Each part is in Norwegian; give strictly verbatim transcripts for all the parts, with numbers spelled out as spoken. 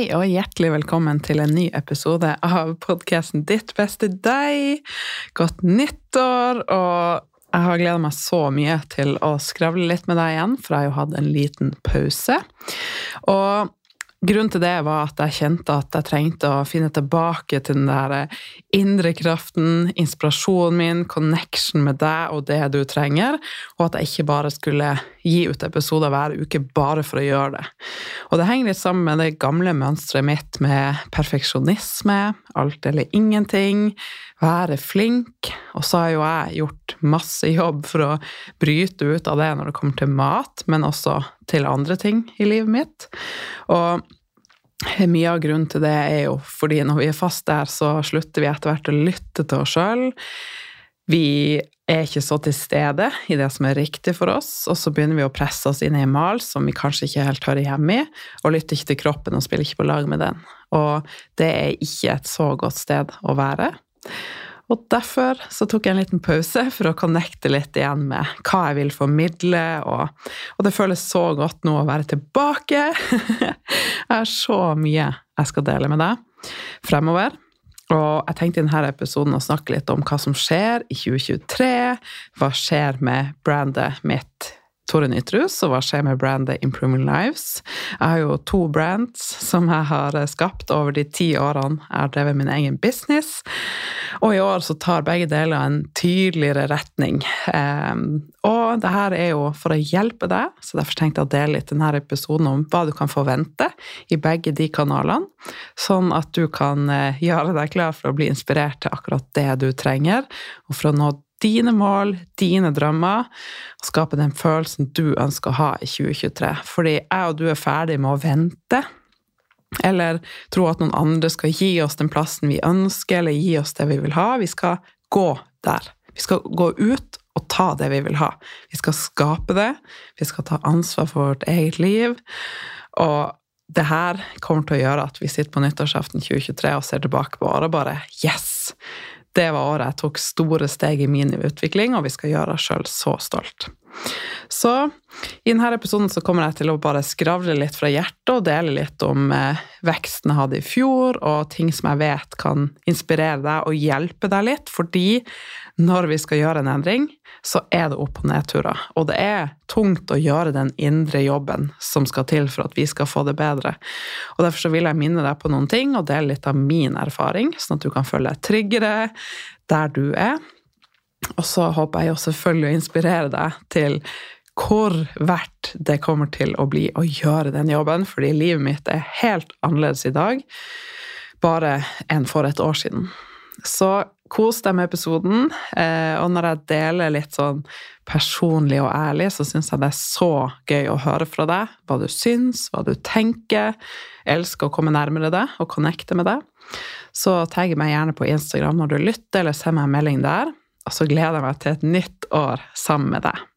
og hjertelig velkommen til en ny episode av podcasten Ditt beste deg. Godt nyttår, og jeg har gledet meg så mye til å skravle litt med deg igjen, for jeg har jo hatt en liten pause. Og grunnen til det var at jeg kjente at jeg trengte å finne tilbake til den der indre kraften, inspirasjonen min, connection med deg og det du trenger, og at jeg ikke bare skulle gi ut episoder hver uke bare for å gjøre det. Og det henger litt sammen med det gamle mønstret mitt med perfeksjonisme, alt eller ingenting, være flink, og så har jo jeg gjort masse jobb for å bryte ut av det når det kommer til mat, men også til andre ting i livet mitt. Og mye av grunnen til det er jo fordi når vi er fast der, så slutter vi etter hvert å lytte til oss selv. Vi er ikke så til stede i det som er riktig for oss, og så begynner vi å presse oss inn i en mal som vi kanskje ikke helt hører hjemme i, og lytter ikke til kroppen og spiller ikke på lag med den. Og det er ikke et så godt sted å være. Og derfor så tok jeg en liten pause for å connecte litt igjen med hva jeg vil formidle, og, og det føles så godt nå å være tilbake. Jeg har så mye jeg skal dele med deg fremover, og jeg tenkte i denne episoden å snakke litt om hva som skjer i tjue tjuetre, hva skjer med brandet mitt Tore Nytrus, og hva skjer med brandet Improving Lives. Jeg har jo to brands som jeg har skapt over de ti årene jeg har drevet min egen business, og i år så tar begge deler en tydeligere retning. Og det her er jo for å hjelpe deg, så derfor tenkte jeg å dele litt denne episoden om hva du kan forvente i begge de kanalene, sånn at du kan gjøre deg klar for å bli inspirert til akkurat det du trenger, og for å nå dine mål, dine drømmer, og skape den følelsen du ønsker å ha i tjue tjuetre. Fordi jeg og du er ferdig med å vente, eller tro at noen andre skal gi oss den plassen vi ønsker, eller gi oss det vi vil ha. Vi skal gå der. Vi skal gå ut og ta det vi vil ha. Vi skal skape det. Vi skal ta ansvar for vårt eget liv. Og det her kommer til å gjøre at vi sitter på nyttårsaften tjue tjuetre og ser tilbake på året og bare, yes! Det var året jeg tok store steg i min utvikling, og vi skal gjøre oss selv så stolt. Så i denne episoden så kommer jeg til å bare skravle litt fra hjertet og dele litt om eh, veksten jeg hadde i fjor, og ting som jeg vet kan inspirere deg og hjelpe deg litt, fordi når vi skal gjøre en endring, så er det opp- og nedturer. Og det er tungt å gjøre den indre jobben som skal til for at vi skal få det bedre. Og derfor så vil jeg minne deg på noen ting, og dele litt av min erfaring, sånn at du kan føle deg tryggere der du er. Og så håper jeg jo selvfølgelig å inspirere deg til hvor verdt det kommer til å bli å gjøre den jobben, fordi livet mitt er helt annerledes i dag, bare enn for et år siden. Så kos deg med episoden, og når jeg deler litt sånn personlig og ærlig, så synes jeg det er så gøy å høre fra deg, hva du syns, hva du tenker. Jeg elsker å komme nærmere deg og connecte med deg. Så tagg meg gjerne på Instagram når du lytter, eller send meg en melding der, og så gleder jeg meg til et nytt år sammen med deg.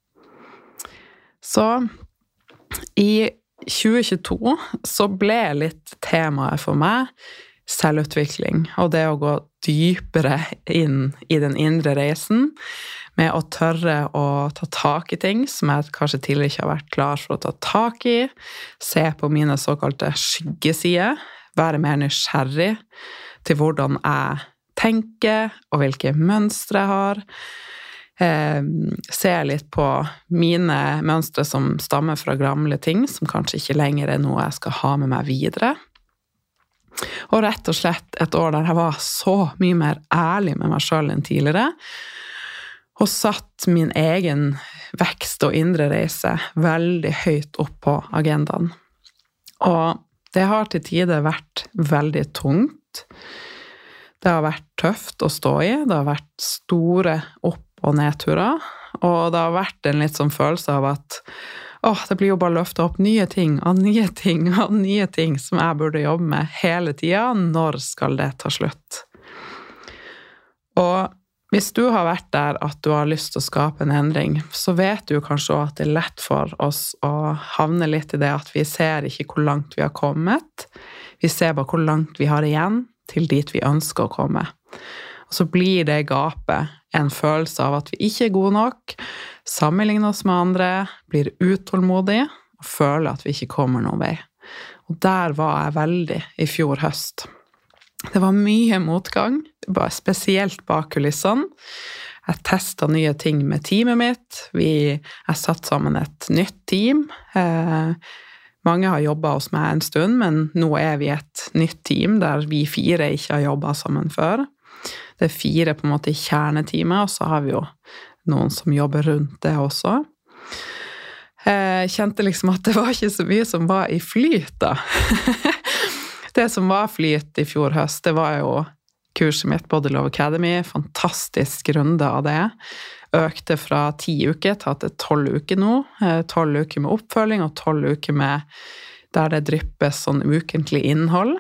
Så i tjue tjueto så ble litt temaet for meg selvutvikling, og det å gå dypere inn i den indre reisen, med å tørre å ta tak i ting som jeg kanskje tidligere ikke har vært klar for å ta tak i, se på mine såkalte skyggesider, være mer nysgjerrig til hvordan jeg tenker, og hvilke mønstre jeg har, eh, se litt på mine mønstre som stammer fra gamle ting, som kanskje ikke lenger er noe jeg skal ha med meg videre, og rett og slett et år der jeg var så mye mer ærlig med meg selv enn tidligere, og satt min egen vekst og indre reise veldig høyt opp på agendaen. Og det har til tider vært veldig tungt. Det har vært tøft å stå i, det har vært store opp- og nedturer, og det har vært en litt sånn følelse av at åh, det blir jo bare løftet opp nye ting, og nye ting, og nye ting som jeg burde jobbe med hele tiden. Når skal det ta slutt? Og hvis du har vært der at du har lyst til å skape en endring, så vet du kanskje også at det er lett for oss å havne litt i det at vi ser ikke hvor langt vi har kommet. Vi ser bare hvor langt vi har igjen til dit vi ønsker å komme. Og så blir det gapet en følelse av at vi ikke er gode nok, sammenligner oss med andre, blir utålmodige og føler at vi ikke kommer noen vei. Og der var jeg veldig i fjor høst. Det var mye motgang, bare spesielt bak kulissene. Jeg testet nye ting med teamet mitt. Vi, jeg satt sammen et nytt team. Eh, mange har jobbet hos meg en stund, men nå er vi et nytt team der vi fire ikke har jobbet sammen før. Det er fire på en måte i kjerneteamet, og så har vi jo noen som jobber rundt det også. Jeg kjente liksom at det var ikke så mye som var i flyt da. Det som var flyt i fjor høst, det var jo kurset mitt Body Love Academy, fantastisk runde av det. Økte fra ti uker til at det er tolv uker nå. tolv uker med oppfølging og tolv uker med der det dryppes sånn ukentlig innhold.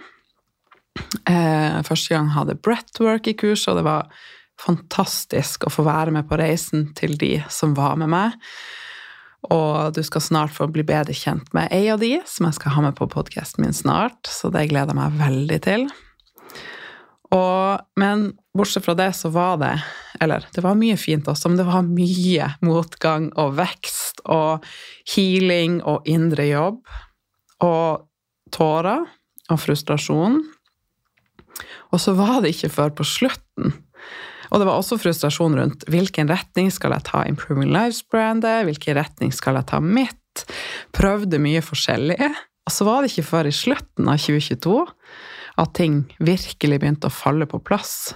Første gang hadde breathwork i kurs, og det var fantastisk å få være med på reisen til de som var med meg. Og du skal snart få bli bedre kjent med en av de, som jeg skal ha med på podcasten min snart, så det gleder jeg meg veldig til. Og, men bortsett fra det så var det, eller det var mye fint også, men det var mye motgang og vekst og healing og indre jobb og tårer og frustrasjon. Og så var det ikke før på slutten. Og det var også frustrasjon rundt hvilken retning skal jeg ta Improving Lives-brandet, hvilken retning skal jeg ta mitt, prøvde mye forskjellig. Og så var det ikke før i slutten av tjue tjueto at ting virkelig begynte å falle på plass.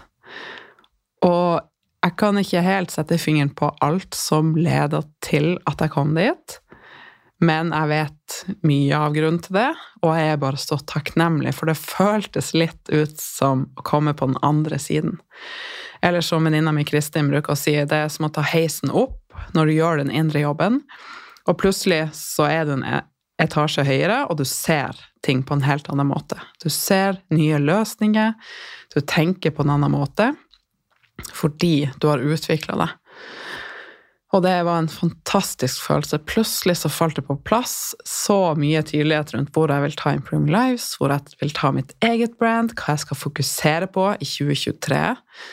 Og jeg kan ikke helt sette fingeren på alt som ledet til at jeg kom dit, men jeg vet mye av grunnen til det, og jeg er bare så takknemlig, for det føltes litt ut som å komme på den andre siden. Eller som venninna mi Kristin bruker å si, det er som å ta heisen opp når du gjør den indre jobben, og plutselig så er du en etasje høyere, og du ser ting på en helt annen måte. Du ser nye løsninger, du tenker på en annen måte, fordi du har utviklet det. Og det var en fantastisk følelse. Plutselig så falt det på plass så mye tydelighet rundt hvor jeg vil ta Improving Lives, hvor jeg vil ta mitt eget brand, hva jeg skal fokusere på i tjue tjuetre.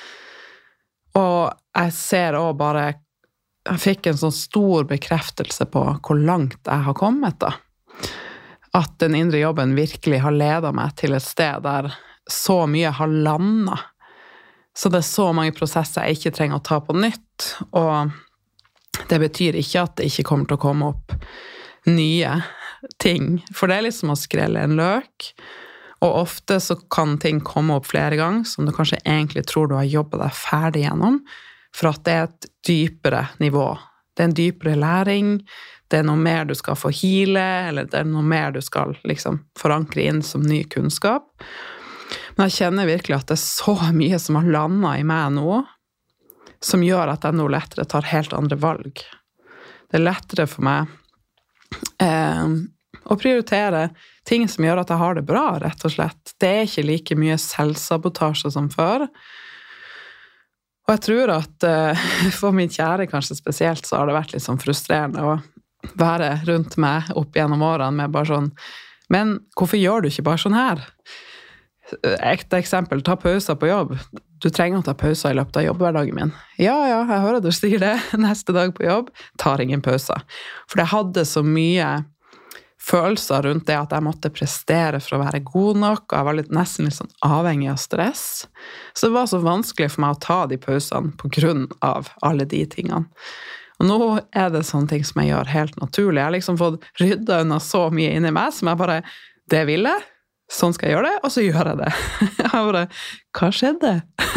Og jeg ser også bare, jeg fikk en sånn stor bekreftelse på hvor langt jeg har kommet da. At den indre jobben virkelig har ledet meg til et sted der så mye har landet. Så det er så mange prosesser jeg ikke trenger å ta på nytt, og det betyr ikke at det ikke kommer til å komme opp nye ting, for det er liksom å skrelle en løk, og ofte så kan ting komme opp flere ganger, som du kanskje egentlig tror du har jobbet deg ferdig gjennom, for at det er et dypere nivå. Det er en dypere læring, det er noe mer du skal få heale, eller det er noe mer du skal liksom forankre inn som ny kunnskap. Men jeg kjenner virkelig at det er så mye som har landet i meg nå, som gjør at jeg nå lettere tar helt andre valg. Det er lettere for meg eh, å prioritere ting som gjør at jeg har det bra, rett og slett. Det er ikke like mye selvsabotasje som før. Og jeg tror at eh, for min kjære kanskje spesielt, så har det vært litt sånn frustrerende å være rundt meg opp gjennom årene med bare sånn, men hvorfor gjør du ikke bare sånn her? Ekte eksempel, ta pauser på jobb. Du trenger å ta pauser i løpet av jobbhverdagen min. Ja, ja, jeg hører du sier det. Neste dag på jobb, tar ingen pauser. For jeg hadde så mye følelser rundt det at jeg måtte prestere for å være god nok, og jeg var litt, nesten litt sånn avhengig av stress. Så det var så vanskelig for meg å ta de pausene på grunn av alle de tingene. Og nå er det sånne ting som jeg gjør helt naturlig. Jeg har liksom fått ryddet unna så mye inni meg, som jeg bare, det vil jeg. Sånn skal jeg gjøre det, og så gjør jeg det. Jeg bare, hva skjedde?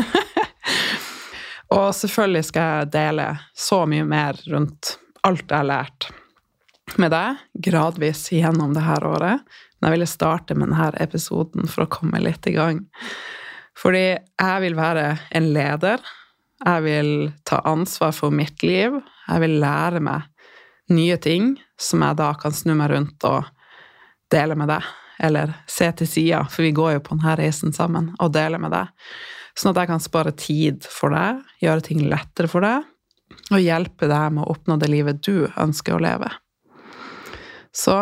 Og selvfølgelig skal jeg dele så mye mer rundt alt jeg har lært med deg, gradvis gjennom det her året. Men jeg ville starte med denne episoden for å komme litt i gang. Fordi jeg vil være en leder. Jeg vil ta ansvar for mitt liv. Jeg vil lære meg nye ting som jeg da kan snu meg rundt og dele med deg. Eller se til siden, for vi går jo på denne reisen sammen, og dele med deg. Sånn at jeg kan spare tid for deg, gjøre ting lettere for deg, og hjelpe deg med å oppnå det livet du ønsker å leve. Så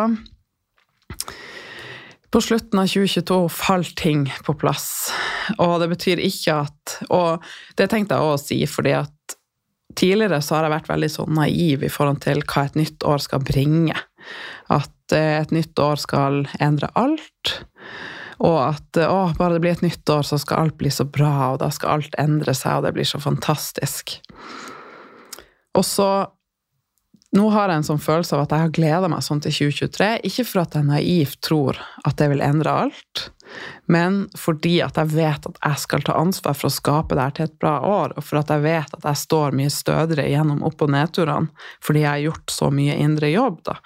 på slutten av tjue tjueto falt ting på plass, og det betyr ikke at, og det tenkte jeg også å si, fordi at tidligere så har jeg vært veldig så naiv i forhold til hva et nytt år skal bringe. At et nytt år skal endre alt, og at å, bare det blir et nytt år, så skal alt bli så bra, og da skal alt endre seg, og det blir så fantastisk. Og så, nå har jeg en sånn følelse av at jeg har gledet meg sånn til tjue tjuetre, ikke for at jeg naivt tror at det vil endre alt, men fordi at jeg vet at jeg skal ta ansvar for å skape det her til et bra år, og for at jeg vet at jeg står mye stødigere gjennom opp- og nedturene, fordi jeg har gjort så mye indre jobb da.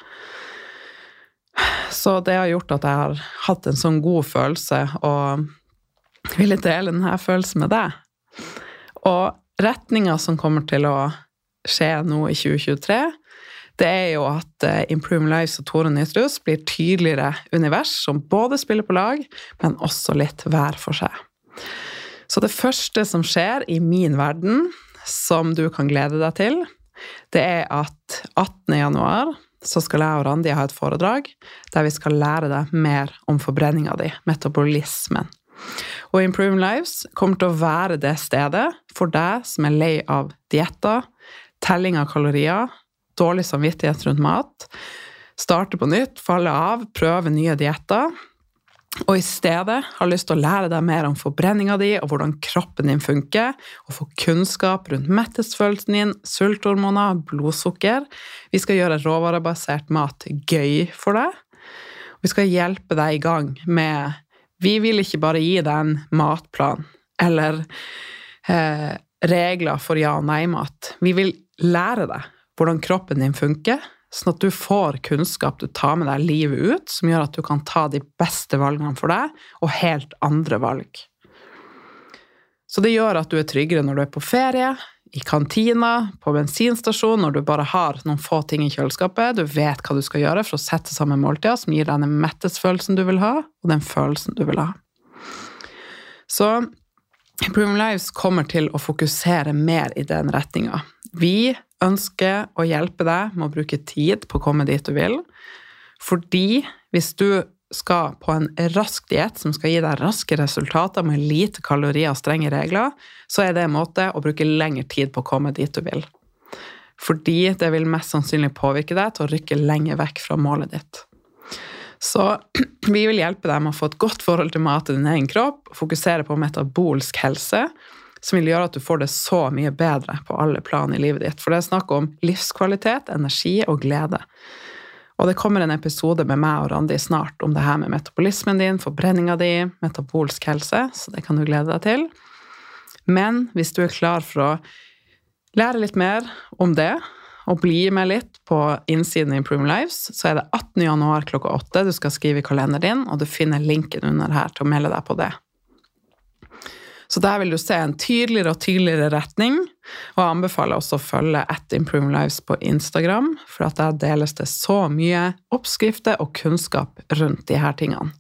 Så det har gjort at jeg har hatt en sånn god følelse, og vil dele denne følelsen med deg. Og retningen som kommer til å skje nå i tjue tjuetre, det er jo at Improving Lives og Tore Nytrus blir tydeligere univers som både spiller på lag, men også litt hver for seg. Så det første som skjer i min verden, som du kan glede deg til, det er at attende januar så skal jeg og Randi ha et foredrag der vi skal lære deg mer om forbrenninga di, metabolismen. Og Improving Lives kommer til å være det stedet for deg som er lei av dietter, telling av kalorier, dårlig samvittighet rundt mat, starte på nytt, falle av, prøve nye dietter, og i stedet har lyst til å lære deg mer om forbrenninga di og hvordan kroppen din funker, og få kunnskap rundt mettelsesfølelsen din, sulthormoner, blodsukker. Vi skal gjøre råvarebasert mat gøy for deg. Vi skal hjelpe deg i gang med, vi vil ikke bare gi deg en matplan, eller eh, regler for ja- og nei-mat. Vi vil lære deg hvordan kroppen din funker, sånn at du får kunnskap du tar med deg livet ut, som gjør at du kan ta de beste valgene for deg, og helt andre valg. Så det gjør at du er tryggere når du er på ferie, i kantina, på bensinstasjon, når du bare har noen få ting i kjøleskapet, du vet hva du skal gjøre for å sette sammen måltider, som gir deg den mettelsesfølelsen du vil ha, og den følelsen du vil ha. Så Improving Lives kommer til å fokusere mer i den retningen. Vi ønsker å hjelpe deg med å bruke tid på å komme dit du vil, fordi hvis du skal på en rask diet som skal gi deg raske resultater med lite kalorier og strenge regler, så er det en måte å bruke lengre tid på å komme dit du vil. Fordi det vil mest sannsynlig påvirke deg til å rykke lenger vekk fra målet ditt. Så vi vil hjelpe deg med å få et godt forhold til mat i din egen kropp, fokusere på metabolsk helse, som vil gjøre at du får det så mye bedre på alle plan i livet ditt. For det er snakk om livskvalitet, energi og glede. Og det kommer en episode med meg og Randi snart om det her med metabolismen din, forbrenninga di, metabolsk helse, så det kan du glede deg til. Men hvis du er klar for å lære litt mer om det, og bli med litt på innsiden i Improving Lives, så er det attende januar klokka åtte du skal skrive i kalenderen din, og du finner linken under her til å melde deg på det. Så der vil du se en tydeligere og tydeligere retning, og jeg anbefaler også å følge at Improving Lives på Instagram, for at der deles det så mye oppskrifter og kunnskap rundt de her tingene.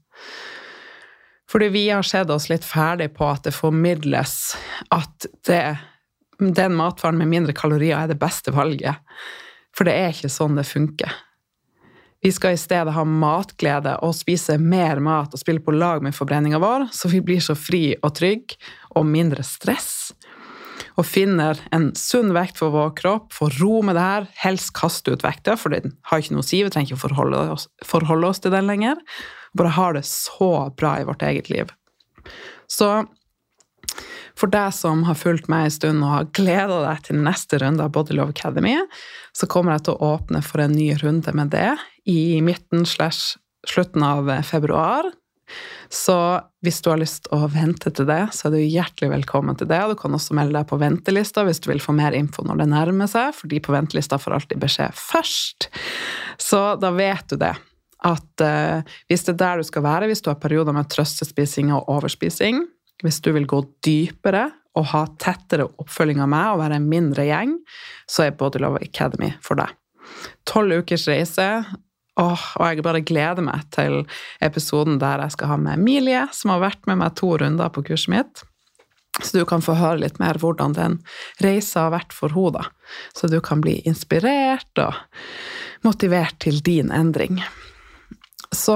Fordi vi har sett oss litt ferdig på at det formidles at det, den matvaren med mindre kalorier er det beste valget, for det er ikke sånn det funker. Vi skal i stedet ha matglede og spise mer mat og spille på lag med forbrenningen vår, så vi blir så fri og trygg og mindre stress, og finner en sunn vekt for vår kropp, får ro med det her, helst kaste ut vekta, for den har ikke noe å si, vi trenger ikke forholde oss, forholde oss til den lenger, bare har det så bra i vårt eget liv. Så for deg som har fulgt meg en stund og har gledet deg til neste runde av Body Love Academy, så kommer jeg til å åpne for en ny runde med det i midten slash slutten av februar. Så hvis du har lyst til å vente til det, så er du hjertelig velkommen til det. Og du kan også melde deg på ventelista hvis du vil få mer info når det nærmer seg, for de på ventelista får alltid beskjed først. Så da vet du det, at uh, hvis det er der du skal være, hvis du har perioder med trøstespising og overspising, hvis du vil gå dypere og ha tettere oppfølging av meg og være en mindre gjeng, så er Body Love Academy for deg. tolv ukers reise, åh, og jeg bare gleder meg til episoden der jeg skal ha med Emilie, som har vært med meg to runder på kurset mitt. Så du kan få høre litt mer hvordan den reisa har vært for henne, så du kan bli inspirert og motivert til din endring. Så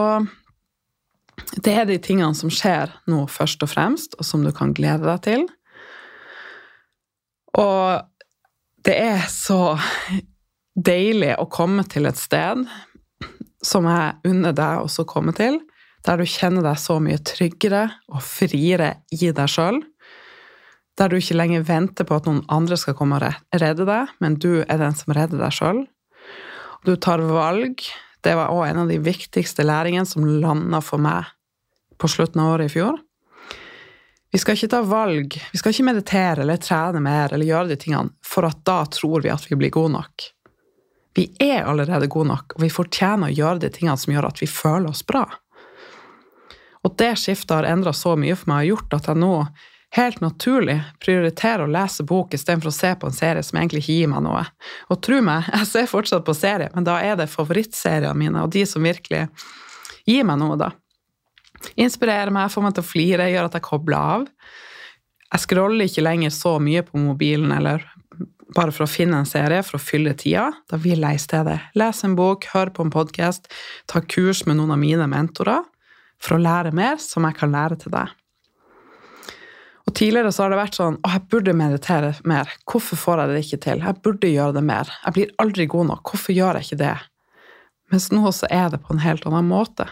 det er de tingene som skjer nå først og fremst, og som du kan glede deg til. Og det er så deilig å komme til et sted som jeg unner deg også å komme til, der du kjenner deg så mye tryggere og friere i deg selv, der du ikke lenger venter på at noen andre skal komme og redde deg, men du er den som redder deg selv. Du tar valg. Det var også en av de viktigste læringene som landet for meg på slutten av året i fjor. Vi skal ikke ta valg, vi skal ikke meditere eller trene mer eller gjøre de tingene, for at da tror vi at vi blir gode nok. Vi er allerede gode nok, og vi fortjener å gjøre de tingene som gjør at vi føler oss bra. Og det skiftet har endret så mye for meg og gjort at jeg nå helt naturlig prioriterer å lese bok i stedet for å se på en serie som egentlig ikke gir meg noe. Og tro meg, jeg ser fortsatt på serie, men da er det favorittseriene mine, og de som virkelig gir meg noe da. Inspirerer meg, får meg til å flire, gjør at jeg kobler av. Jeg scroller ikke lenger så mye på mobilen, eller bare for å finne en serie, for å fylle tida. Da vil jeg i stedet lese en bok, høre på en podcast, ta kurs med noen av mine mentorer, for å lære mer som jeg kan lære til deg. Og tidligere så har det vært sånn, å, jeg burde meditere mer. Hvorfor får jeg det ikke til? Jeg burde gjøre det mer. Jeg blir aldri god nok. Hvorfor gjør jeg ikke det? Mens nå så er det på en helt annen måte.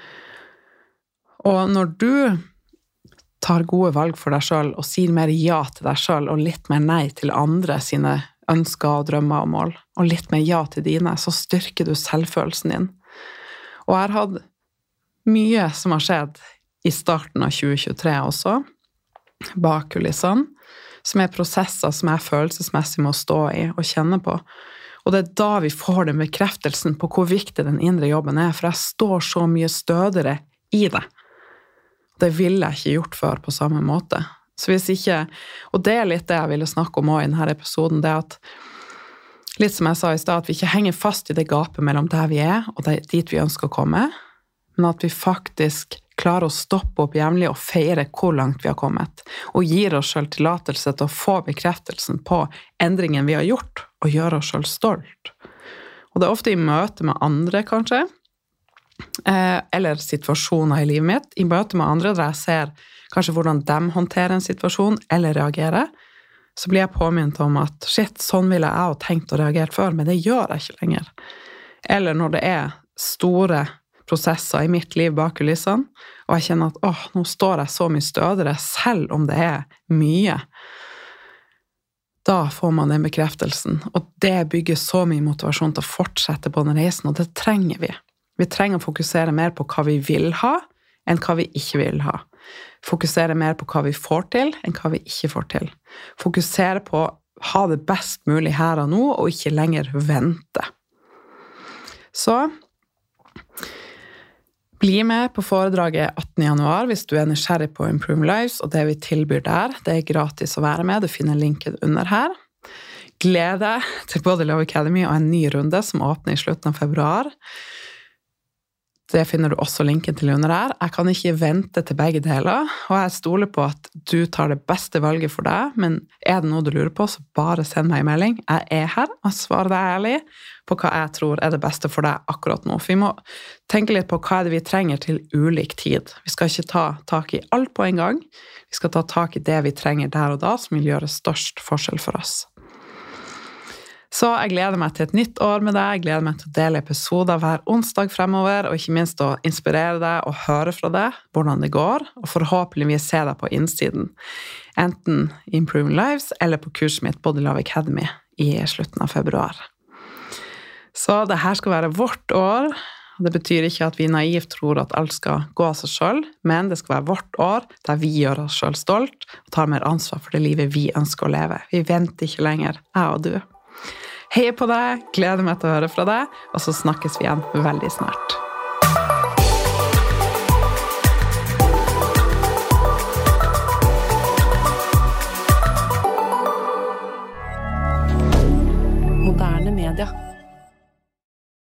Og når du tar gode valg for deg selv, og sier mer ja til deg selv, og litt mer nei til andre sine ønsker og drømmer og mål, og litt mer ja til dine, så styrker du selvfølelsen din. Og jeg har hatt mye som har skjedd i starten av tjue tjuetre også, bak kulissene, som er prosesser som jeg følelsesmessig må stå i og kjenne på. Og det er da vi får den bekreftelsen på hvor viktig den indre jobben er, for jeg står så mye stødigere i det. Det ville jeg ikke gjort før på samme måte. Så hvis ikke, og det er litt det jeg ville snakke om også i denne episoden, det er at, litt som jeg sa i sted, at vi ikke henger fast i det gapet mellom der vi er og dit vi ønsker å komme, men at vi faktisk klarer å stoppe opp jevnlig og feire hvor langt vi har kommet, og gir oss selv tillatelse til å få bekreftelsen på endringen vi har gjort, og gjøre oss selv stolt. Og det er ofte i møte med andre, kanskje, eller situasjoner i livet mitt, i møte med andre der jeg ser kanskje hvordan de håndterer en situasjon, eller reagerer, så blir jeg påminnet om at shit, sånn ville jeg ha tenkt å reagere før, men det gjør jeg ikke lenger. Eller når det er store prosesser i mitt liv bak kulissene, og jeg kjenner at åh, nå står jeg så mye stødigere, selv om det er mye. Da får man den bekreftelsen, og det bygger så mye motivasjon til å fortsette på den reisen, og det trenger vi. Vi trenger å fokusere mer på hva vi vil ha, enn hva vi ikke vil ha. Fokusere mer på hva vi får til, enn hva vi ikke får til. Fokusere på å ha det best mulig her og nå, og ikke lenger vente. Så, bli med på foredraget attende januar hvis du er nysgjerrig på Improve Lives, og det vi tilbyr der, det er gratis å være med. Du finner linken under her. Gled deg til Body Love Academy og en ny runde som åpner i slutten av februar. Det finner du også linken til under her. Jeg kan ikke vente til begge deler, og jeg stoler på at du tar det beste valget for deg, men er det noe du lurer på, så bare send meg en melding. Jeg er her og svarer deg ærlig på hva jeg tror er det beste for deg akkurat nå. For vi må tenke litt på hva er det vi trenger til ulik tid. Vi skal ikke ta tak i alt på en gang. Vi skal ta tak i det vi trenger der og da, som vil gjøre størst forskjell for oss. Så jeg gleder meg til et nytt år med deg, jeg gleder meg til å dele episoder hver onsdag fremover, og ikke minst å inspirere deg og høre fra deg hvordan det går, og forhåpentligvis se deg på innsiden, enten i Improving Lives eller på kurset mitt Body Love Academy i slutten av februar. Så det her skal være vårt år, og det betyr ikke at vi naivt tror at alt skal gå av seg selv, men det skal være vårt år der vi gjør oss selv stolt og tar mer ansvar for det livet vi ønsker å leve. Vi venter ikke lenger, jeg og du. Hei på deg, gleder meg til å høre fra deg, og så snakkes vi igjen veldig snart.